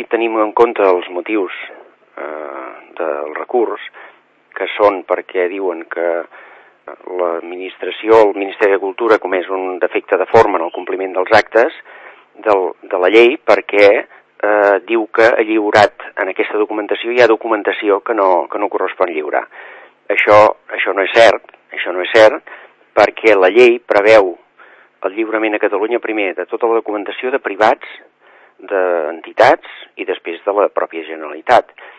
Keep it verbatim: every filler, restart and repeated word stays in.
tenim en compte els motius eh, del recurs, que són perquè diuen que l'administració, el Ministeri de Cultura, ha comès un defecte de forma en el compliment dels actes del, de la llei, perquè eh, diu que ha lliurat en aquesta documentació hi ha documentació que no, que no correspon lliurar. Això, això no és cert, això no és cert, perquè la llei preveu el lliurament a Catalunya primer de tota la documentació de privats, d'entitats i després de la pròpia Generalitat.